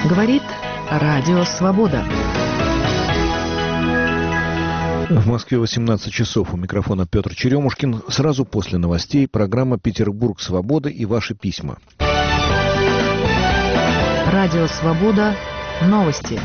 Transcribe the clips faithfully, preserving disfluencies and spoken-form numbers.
Говорит Радио Свобода. В Москве восемнадцать часов. У микрофона Петр Черемушкин. Сразу после новостей программа «Петербург. Свобода» и ваши письма. Радио Свобода. Новости.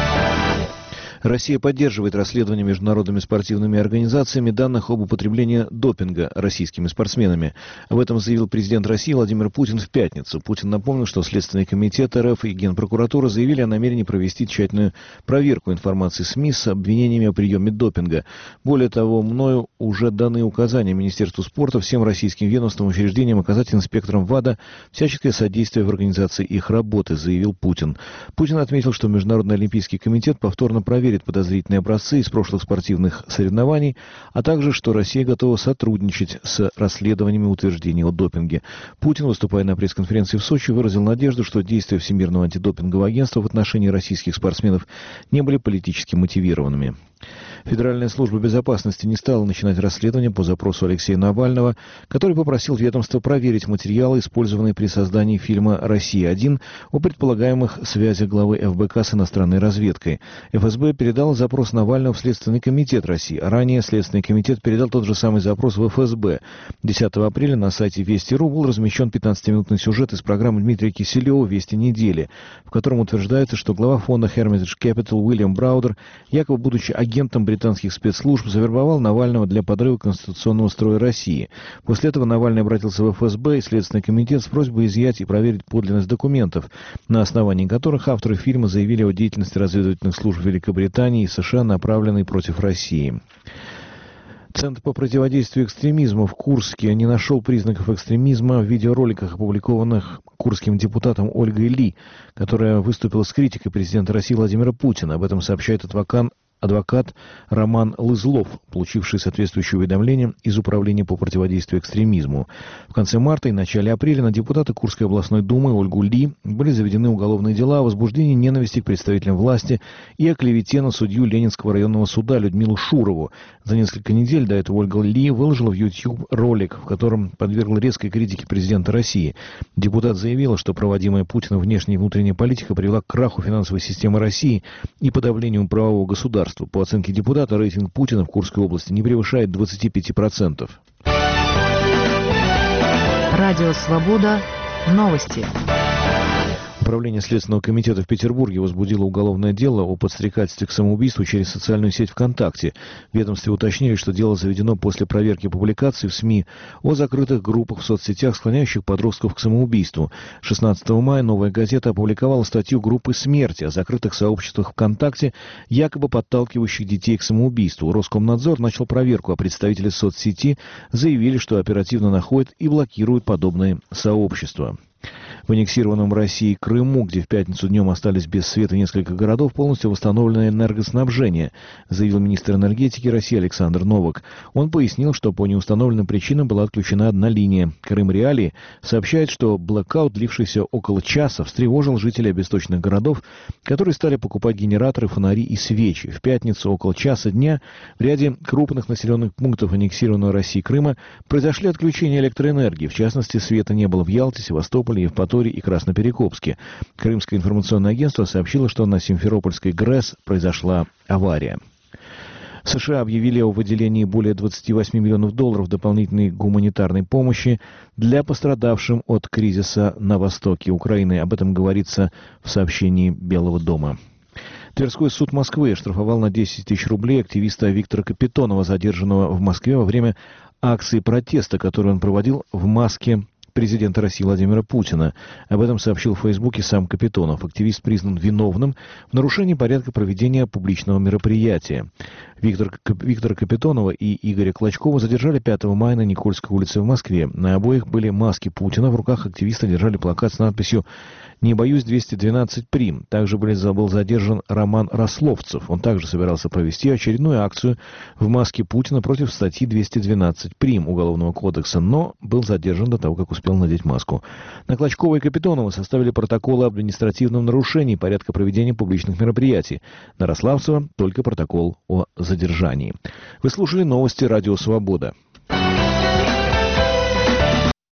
Россия поддерживает расследование международными спортивными организациями данных об употреблении допинга российскими спортсменами. Об этом заявил президент России Владимир Путин в пятницу. Путин напомнил, что Следственный комитет РФ и Генпрокуратура заявили о намерении провести тщательную проверку информации СМИ с обвинениями о приеме допинга. Более того, мною уже даны указания Министерству спорта всем российским ведомствам и учреждениям оказать инспекторам ВАДА всяческое содействие в организации их работы, заявил Путин. Путин отметил, что Международный олимпийский комитет повторно проверит подозрительные образцы из прошлых спортивных соревнований, а также, что Россия готова сотрудничать с расследованиями утверждений о допинге. Путин, выступая на пресс-конференции в Сочи, выразил надежду, что действия Всемирного антидопингового агентства в отношении российских спортсменов не были политически мотивированными. Федеральная служба безопасности не стала начинать расследование по запросу Алексея Навального, который попросил ведомство проверить материалы, использованные при создании фильма «Россия-один» о предполагаемых связях главы эф бэ ка с иностранной разведкой. эф эс бэ передал запрос Навального в Следственный комитет России. Ранее Следственный комитет передал тот же самый запрос в эф эс бэ. десятого апреля на сайте Вести точка ру был размещен пятнадцатиминутный сюжет из программы Дмитрия Киселева «Вести недели», в котором утверждается, что глава фонда Hermitage Capital Уильям Браудер, якобы будучи агентом британских спецслужб, завербовал Навального для подрыва конституционного строя России. После этого Навальный обратился в эф эс бэ и Следственный комитет с просьбой изъять и проверить подлинность документов, на основании которых авторы фильма заявили о деятельности разведывательных служб Великобритании и США, направленной против России. Центр по противодействию экстремизму в Курске не нашел признаков экстремизма в видеороликах, опубликованных курским депутатом Ольгой Ли, которая выступила с критикой президента России Владимира Путина. Об этом сообщает адвокат адвокат Роман Лызлов, получивший соответствующее уведомление из Управления по противодействию экстремизму. В конце марта и начале апреля на депутата Курской областной думы Ольгу Ли были заведены уголовные дела о возбуждении ненависти к представителям власти и о клевете на судью Ленинского районного суда Людмилу Шурову. За несколько недель до этого Ольга Ли выложила в YouTube ролик, в котором подвергла резкой критике президента России. Депутат заявила, что проводимая Путиным внешняя и внутренняя политика привела к краху финансовой системы России и подавлению правового государства. По оценке депутата, рейтинг Путина в Курской области не превышает двадцати пяти процентов. Радио Свобода. Новости. Управление Следственного комитета в Петербурге возбудило уголовное дело о подстрекательстве к самоубийству через социальную сеть ВКонтакте. В ведомстве уточнили, что дело заведено после проверки публикаций в СМИ о закрытых группах в соцсетях, склоняющих подростков к самоубийству. шестнадцатого мая «Новая газета» опубликовала статью группы «Смерти» о закрытых сообществах ВКонтакте, якобы подталкивающих детей к самоубийству. Роскомнадзор начал проверку, а представители соцсети заявили, что оперативно находят и блокируют подобные сообщества. В аннексированном России Крыму, где в пятницу днем остались без света несколько городов, полностью восстановлено энергоснабжение, заявил министр энергетики России Александр Новак. Он пояснил, что по неустановленным причинам была отключена одна линия. Крым Реалии сообщает, что блэкаут, длившийся около часа, встревожил жителей обесточенных городов, которые стали покупать генераторы, фонари и свечи. В пятницу около часа дня в ряде крупных населенных пунктов аннексированного России Крыма произошли отключения электроэнергии. В частности, света не было в Ялте, Севастополе, Евпатории и Красноперекопске. Крымское информационное агентство сообщило, что на Симферопольской ГРЭС произошла авария. США объявили о выделении более двадцати восьми миллионов долларов дополнительной гуманитарной помощи для пострадавшим от кризиса на востоке Украины. Об этом говорится в сообщении Белого дома. Тверской суд Москвы оштрафовал на десять тысяч рублей активиста Виктора Капитонова, задержанного в Москве во время акции протеста, которую он проводил в маске президента России Владимира Путина. Об этом сообщил в Фейсбуке сам Капитонов. Активист признан виновным в нарушении порядка проведения публичного мероприятия. Виктор, Виктора Капитонова и Игоря Клочкова задержали пятого мая на Никольской улице в Москве. На обоих были маски Путина. В руках активиста держали плакат с надписью «Не боюсь двести двенадцать Прим». Также был задержан Роман Рословцев. Он также собирался провести очередную акцию в маске Путина против статьи двести двенадцать Прим Уголовного кодекса, но был задержан до того, как успел надеть маску. На Клочкова и Капитонова составили протоколы об административном нарушении порядка проведения публичных мероприятий. На Рославцева только протокол о задержании. Вы слушали новости «Радио Свобода».